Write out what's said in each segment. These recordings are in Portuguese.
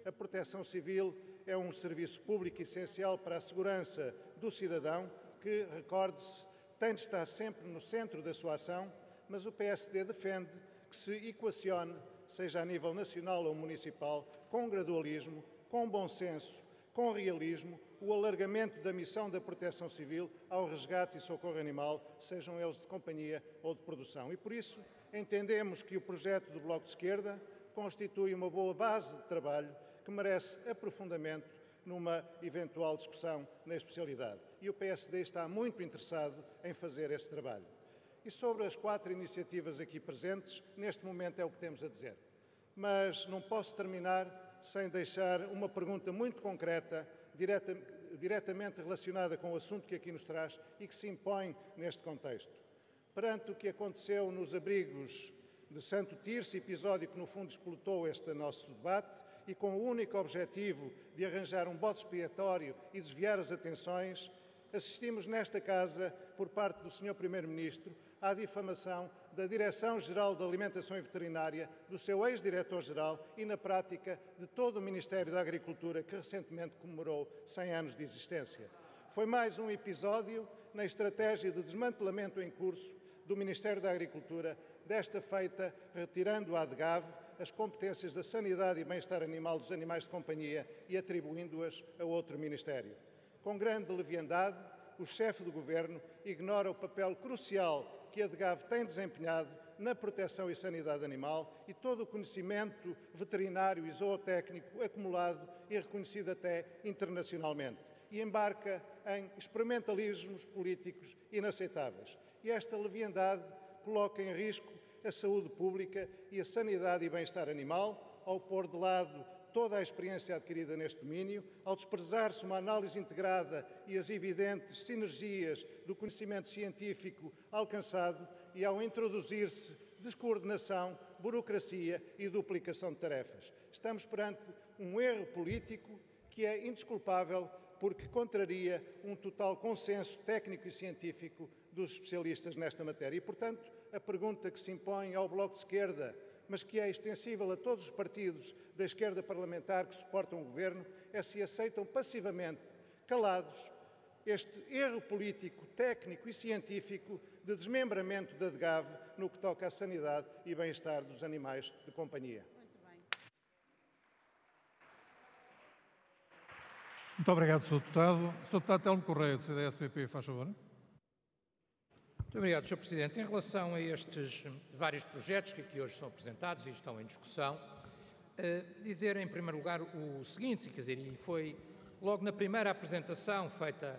A proteção civil é um serviço público essencial para a segurança do cidadão, que, recorde-se, tem de estar sempre no centro da sua ação, mas o PSD defende que se equacione, seja a nível nacional ou municipal, com gradualismo, com bom senso, com realismo, o alargamento da missão da proteção civil ao resgate e socorro animal, sejam eles de companhia ou de produção. E por isso entendemos que o projeto do Bloco de Esquerda constitui uma boa base de trabalho que merece aprofundamento numa eventual discussão na especialidade. E o PSD está muito interessado em fazer esse trabalho. E sobre as 4 iniciativas aqui presentes, neste momento é o que temos a dizer. Mas não posso terminar sem deixar uma pergunta muito concreta, diretamente relacionada com o assunto que aqui nos traz e que se impõe neste contexto. Perante o que aconteceu nos abrigos de Santo Tirso, episódio que no fundo explotou este nosso debate, e com o único objetivo de arranjar um bode expiatório e desviar as atenções, assistimos nesta Casa, por parte do Sr. Primeiro-Ministro, à difamação da Direção-Geral da Alimentação e Veterinária, do seu ex-diretor-geral e, na prática, de todo o Ministério da Agricultura, que recentemente comemorou 100 anos de existência. Foi mais um episódio na estratégia de desmantelamento em curso do Ministério da Agricultura, desta feita retirando à DGAV as competências da sanidade e bem-estar animal dos animais de companhia e atribuindo-as a outro Ministério. Com grande leviandade, o chefe do Governo ignora o papel crucial que a DGAV tem desempenhado na proteção e sanidade animal e todo o conhecimento veterinário e zootécnico acumulado e reconhecido até internacionalmente, e embarca em experimentalismos políticos inaceitáveis. E esta leviandade coloca em risco a saúde pública e a sanidade e bem-estar animal, ao pôr de lado toda a experiência adquirida neste domínio, ao desprezar-se uma análise integrada e as evidentes sinergias do conhecimento científico alcançado e ao introduzir-se descoordenação, burocracia e duplicação de tarefas. Estamos perante um erro político que é indesculpável porque contraria um total consenso técnico e científico dos especialistas nesta matéria. E, portanto, a pergunta que se impõe ao Bloco de Esquerda, mas que é extensível a todos os partidos da esquerda parlamentar que suportam o Governo, é se aceitam passivamente, calados, este erro político, técnico e científico de desmembramento da DGAV no que toca à sanidade e bem-estar dos animais de companhia. Muito obrigado, Sr. Deputado. Sr. Deputado Telmo Correia, do CDS-PP, faz favor. Muito obrigado, Sr. Presidente. Em relação a estes vários projetos que aqui hoje são apresentados e estão em discussão, dizer em primeiro lugar o seguinte, quer dizer, e foi logo na primeira apresentação feita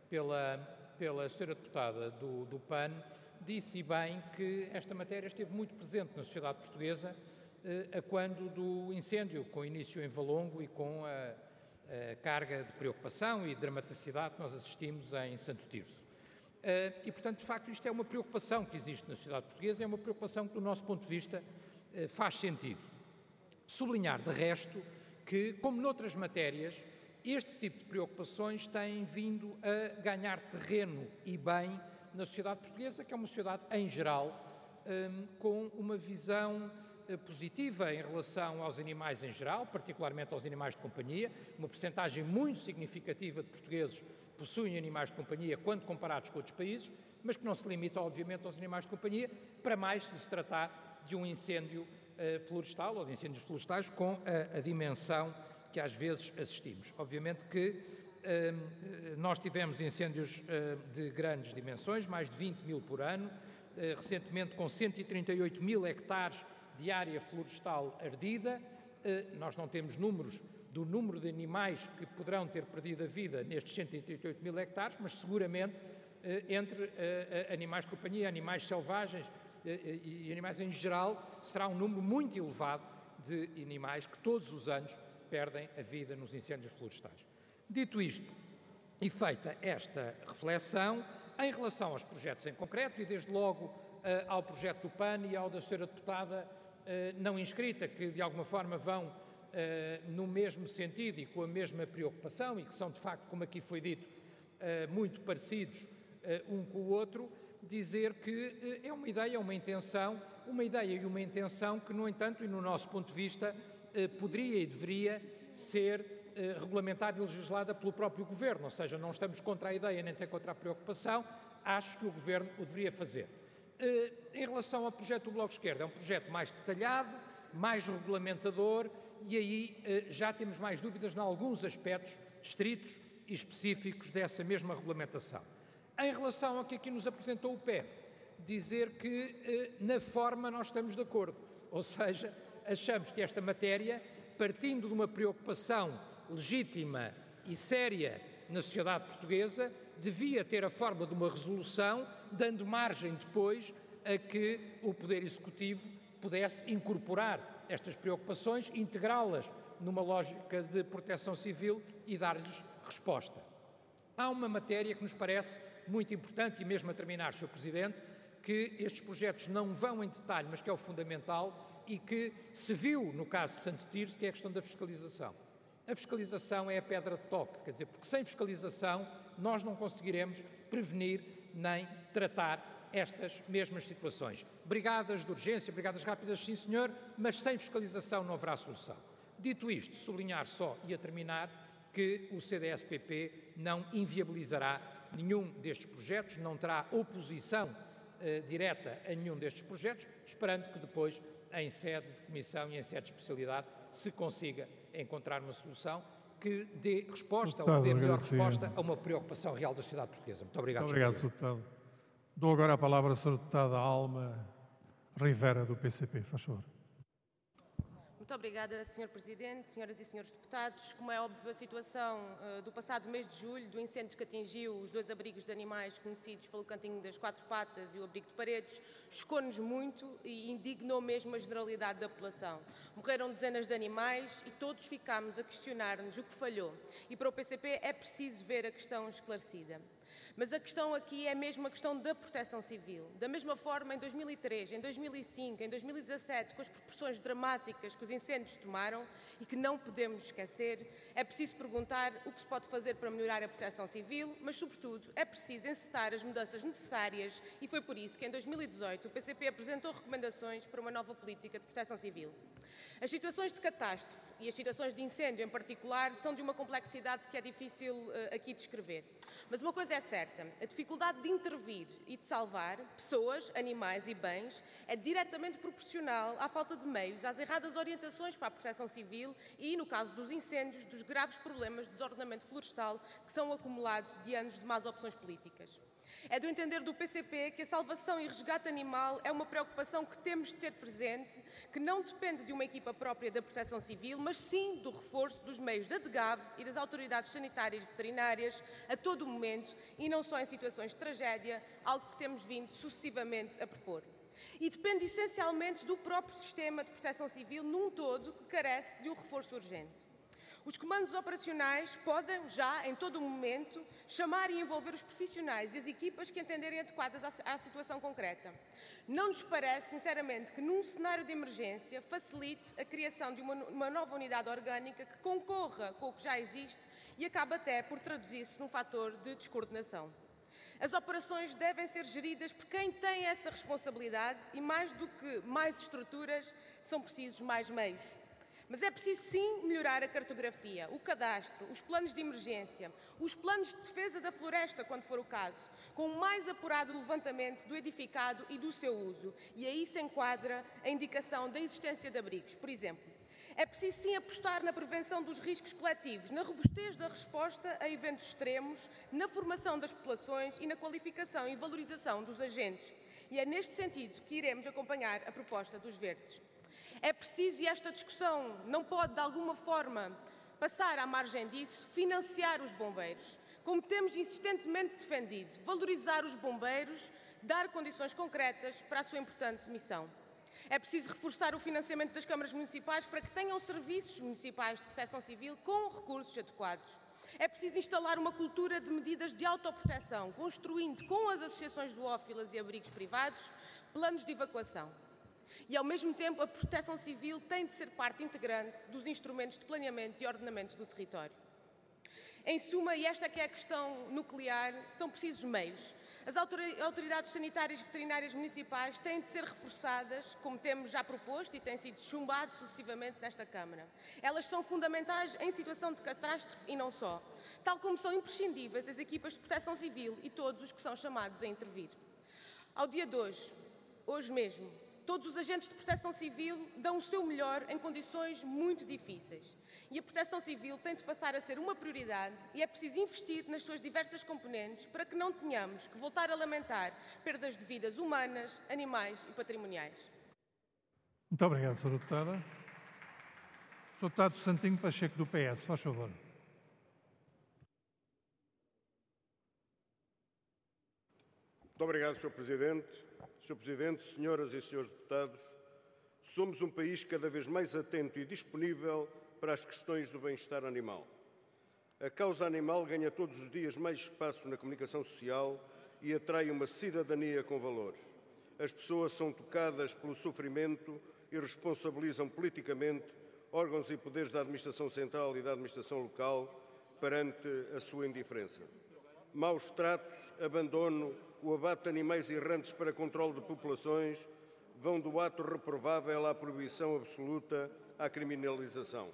pela Sra. Deputada do PAN, disse bem que esta matéria esteve muito presente na sociedade portuguesa a quando do incêndio, com início em Valongo e com a carga de preocupação e dramaticidade que nós assistimos em Santo Tirso. E, portanto, de facto, isto é uma preocupação que existe na sociedade portuguesa, é uma preocupação que, do nosso ponto de vista, faz sentido. Sublinhar, de resto, que, como noutras matérias, este tipo de preocupações têm vindo a ganhar terreno e bem na sociedade portuguesa, que é uma sociedade, em geral, com uma visão positiva em relação aos animais em geral, particularmente aos animais de companhia. Uma percentagem muito significativa de portugueses possuem animais de companhia quando comparados com outros países, mas que não se limita, obviamente, aos animais de companhia, para mais se tratar de um incêndio florestal ou de incêndios florestais com a dimensão que às vezes assistimos. Obviamente que nós tivemos incêndios de grandes dimensões, mais de 20 mil por ano, recentemente com 138 mil hectares de área florestal ardida. Nós não temos números do número de animais que poderão ter perdido a vida nestes 138 mil hectares, mas seguramente entre animais de companhia, animais selvagens e animais em geral, será um número muito elevado de animais que todos os anos perdem a vida nos incêndios florestais. Dito isto, e feita esta reflexão, em relação aos projetos em concreto, e desde logo ao projeto do PAN e ao da Sra. Deputada não inscrita, que de alguma forma vão no mesmo sentido e com a mesma preocupação e que são, de facto, como aqui foi dito, muito parecidos um com o outro, dizer que é uma ideia e uma intenção que, no entanto, e no nosso ponto de vista, poderia e deveria ser regulamentada e legislada pelo próprio Governo, ou seja, não estamos contra a ideia nem contra a preocupação, acho que o Governo o deveria fazer. Em relação ao projeto do Bloco de Esquerda, é um projeto mais detalhado, mais regulamentador e aí já temos mais dúvidas em alguns aspectos estritos e específicos dessa mesma regulamentação. Em relação ao que aqui nos apresentou o PEV, dizer que na forma nós estamos de acordo, ou seja, achamos que esta matéria, partindo de uma preocupação legítima e séria na sociedade portuguesa, devia ter a forma de uma resolução, dando margem depois a que o Poder Executivo pudesse incorporar estas preocupações, integrá-las numa lógica de proteção civil e dar-lhes resposta. Há uma matéria que nos parece muito importante, e mesmo a terminar, Sr. Presidente, que estes projetos não vão em detalhe, mas que é o fundamental e que se viu no caso de Santo Tirso, que é a questão da fiscalização. A fiscalização é a pedra de toque, quer dizer, porque sem fiscalização nós não conseguiremos prevenir nem tratar estas mesmas situações. Brigadas de urgência, brigadas rápidas, sim senhor, mas sem fiscalização não haverá solução. Dito isto, sublinhar só e a terminar que o CDS-PP não inviabilizará nenhum destes projetos, não terá oposição direta a nenhum destes projetos, esperando que depois, em sede de comissão e em sede de especialidade, se consiga encontrar uma solução que dê resposta, ou que dê melhor resposta a uma preocupação real da sociedade portuguesa. Muito obrigado, Muito obrigado, Sr. Deputado. Dou agora a palavra à Sra. Deputada Alma Rivera, do PCP. Faz favor. Muito obrigada, Sr. Presidente, senhoras e senhores deputados. Como é óbvio, a situação do passado mês de julho, do incêndio que atingiu os dois abrigos de animais conhecidos pelo Cantinho das Quatro Patas e o Abrigo de Paredes, chocou-nos muito e indignou mesmo a generalidade da população. Morreram dezenas de animais e todos ficámos a questionar-nos o que falhou. E para o PCP é preciso ver a questão esclarecida. Mas a questão aqui é mesmo a questão da proteção civil. Da mesma forma, em 2003, em 2005, em 2017, com as proporções dramáticas que os incêndios tomaram e que não podemos esquecer, é preciso perguntar o que se pode fazer para melhorar a proteção civil, mas, sobretudo, é preciso encetar as mudanças necessárias e foi por isso que, em 2018, o PCP apresentou recomendações para uma nova política de proteção civil. As situações de catástrofe e as situações de incêndio, em particular, são de uma complexidade que é difícil aqui descrever. Mas uma coisa é certa, a dificuldade de intervir e de salvar pessoas, animais e bens é diretamente proporcional à falta de meios, às erradas orientações para a proteção civil e, no caso dos incêndios, dos graves problemas de desordenamento florestal que são acumulados de anos de más opções políticas. É do entender do PCP que a salvação e resgate animal é uma preocupação que temos de ter presente, que não depende de uma equipa própria da Proteção Civil, mas sim do reforço dos meios da DGAV e das autoridades sanitárias e veterinárias a todo o momento e não só em situações de tragédia, algo que temos vindo sucessivamente a propor. E depende essencialmente do próprio sistema de proteção civil num todo que carece de um reforço urgente. Os comandos operacionais podem, já em todo o momento, chamar e envolver os profissionais e as equipas que entenderem adequadas à situação concreta. Não nos parece, sinceramente, que num cenário de emergência facilite a criação de uma nova unidade orgânica que concorra com o que já existe e acabe até por traduzir-se num fator de descoordenação. As operações devem ser geridas por quem tem essa responsabilidade e, mais do que mais estruturas, são precisos mais meios. Mas é preciso, sim, melhorar a cartografia, o cadastro, os planos de emergência, os planos de defesa da floresta, quando for o caso, com um mais apurado levantamento do edificado e do seu uso. E aí se enquadra a indicação da existência de abrigos, por exemplo. É preciso, sim, apostar na prevenção dos riscos coletivos, na robustez da resposta a eventos extremos, na formação das populações e na qualificação e valorização dos agentes. E é neste sentido que iremos acompanhar a proposta dos Verdes. É preciso, e esta discussão não pode, de alguma forma, passar à margem disso, financiar os bombeiros. Como temos insistentemente defendido, valorizar os bombeiros, dar condições concretas para a sua importante missão. É preciso reforçar o financiamento das câmaras municipais para que tenham serviços municipais de proteção civil com recursos adequados. É preciso instalar uma cultura de medidas de autoproteção, construindo com as associações zoófilas e abrigos privados planos de evacuação. E, ao mesmo tempo, a proteção civil tem de ser parte integrante dos instrumentos de planeamento e ordenamento do território. Em suma, e esta que é a questão nuclear, são precisos meios. As autoridades sanitárias e veterinárias municipais têm de ser reforçadas, como temos já proposto e tem sido chumbado sucessivamente nesta Câmara. Elas são fundamentais em situação de catástrofe e não só, tal como são imprescindíveis as equipas de proteção civil e todos os que são chamados a intervir. Ao dia de hoje mesmo, todos os agentes de proteção civil dão o seu melhor em condições muito difíceis. E a proteção civil tem de passar a ser uma prioridade e é preciso investir nas suas diversas componentes para que não tenhamos que voltar a lamentar perdas de vidas humanas, animais e patrimoniais. Muito obrigado, Sra. Deputada. Sr. Deputado Santinho Pacheco, do PS, faz favor. Muito obrigado, Sr. Presidente. Sr. Presidente, senhoras e senhores deputados, somos um país cada vez mais atento e disponível para as questões do bem-estar animal. A causa animal ganha todos os dias mais espaço na comunicação social e atrai uma cidadania com valores. As pessoas são tocadas pelo sofrimento e responsabilizam politicamente órgãos e poderes da administração central e da administração local perante a sua indiferença. Maus tratos, abandono, o abate de animais errantes para controle de populações vão do ato reprovável à proibição absoluta à criminalização.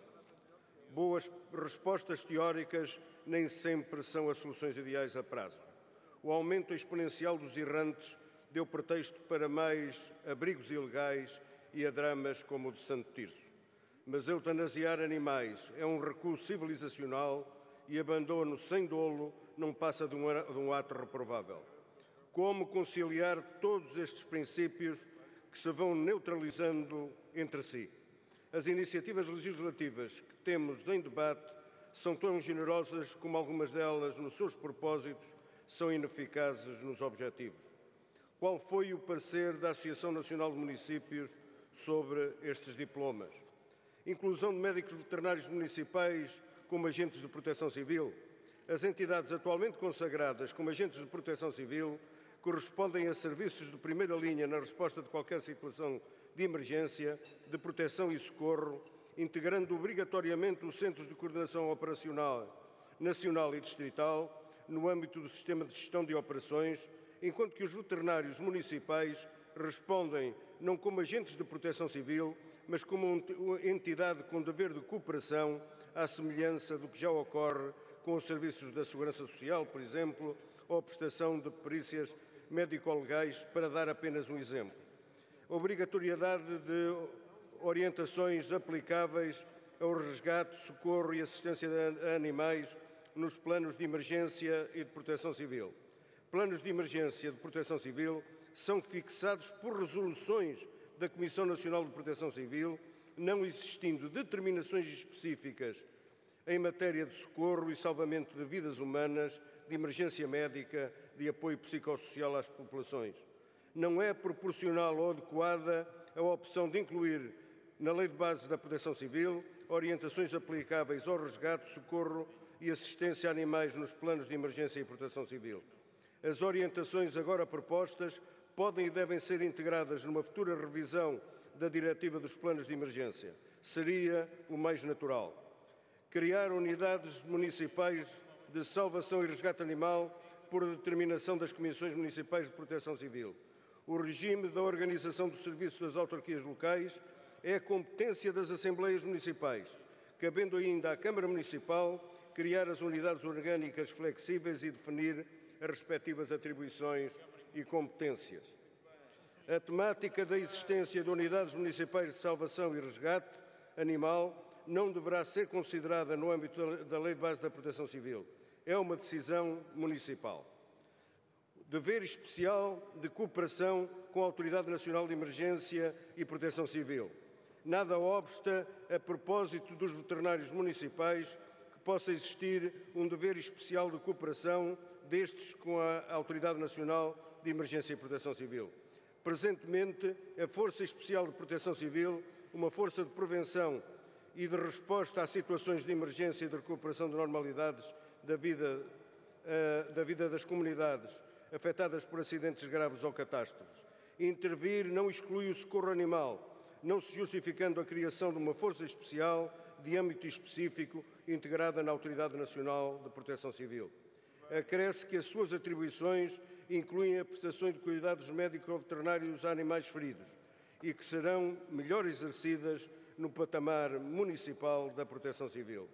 Boas respostas teóricas nem sempre são as soluções ideais a prazo. O aumento exponencial dos errantes deu pretexto para mais abrigos ilegais e a dramas como o de Santo Tirso. Mas eutanasiar animais é um recuo civilizacional e abandono sem dolo não passa de um ato reprovável. Como conciliar todos estes princípios que se vão neutralizando entre si? As iniciativas legislativas que temos em debate são tão generosas como algumas delas, nos seus propósitos, são ineficazes nos objetivos. Qual foi o parecer da Associação Nacional de Municípios sobre estes diplomas? Inclusão de médicos veterinários municipais como agentes de proteção civil? As entidades atualmente consagradas como agentes de proteção civil correspondem a serviços de primeira linha na resposta de qualquer situação de emergência, de proteção e socorro, integrando obrigatoriamente os Centros de Coordenação Operacional Nacional e Distrital no âmbito do Sistema de Gestão de Operações, enquanto que os veterinários municipais respondem não como agentes de proteção civil, mas como uma entidade com dever de cooperação, à semelhança do que já ocorre com os serviços da Segurança Social, por exemplo, ou a prestação de perícias médico-legais, para dar apenas um exemplo. Obrigatoriedade de orientações aplicáveis ao resgate, socorro e assistência a animais nos planos de emergência e de proteção civil. Planos de emergência e de proteção civil são fixados por resoluções da Comissão Nacional de Proteção Civil, não existindo determinações específicas em matéria de socorro e salvamento de vidas humanas, de emergência médica, de apoio psicossocial às populações. Não é proporcional ou adequada a opção de incluir na Lei de Bases da Proteção Civil orientações aplicáveis ao resgate, socorro e assistência a animais nos planos de emergência e proteção civil. As orientações agora propostas podem e devem ser integradas numa futura revisão da Diretiva dos Planos de Emergência. Seria o mais natural. Criar unidades municipais de salvação e resgate animal por determinação das Comissões Municipais de Proteção Civil. O regime da organização do serviço das autarquias locais é a competência das Assembleias Municipais, cabendo ainda à Câmara Municipal criar as unidades orgânicas flexíveis e definir as respectivas atribuições e competências. A temática da existência de unidades municipais de salvação e resgate animal não deverá ser considerada no âmbito da Lei de Base da Proteção Civil. É uma decisão municipal. Dever especial de cooperação com a Autoridade Nacional de Emergência e Proteção Civil. Nada obsta, a propósito dos veterinários municipais, que possa existir um dever especial de cooperação destes com a Autoridade Nacional de Emergência e Proteção Civil. Presentemente, a Força Especial de Proteção Civil, uma força de prevenção e de resposta a situações de emergência e de recuperação de normalidades da vida das comunidades afetadas por acidentes graves ou catástrofes. Intervir não exclui o socorro animal, não se justificando a criação de uma força especial de âmbito específico integrada na Autoridade Nacional de Proteção Civil. Acresce que as suas atribuições incluem a prestação de cuidados médico-veterinários a animais feridos e que serão melhor exercidas no patamar municipal da Proteção Civil.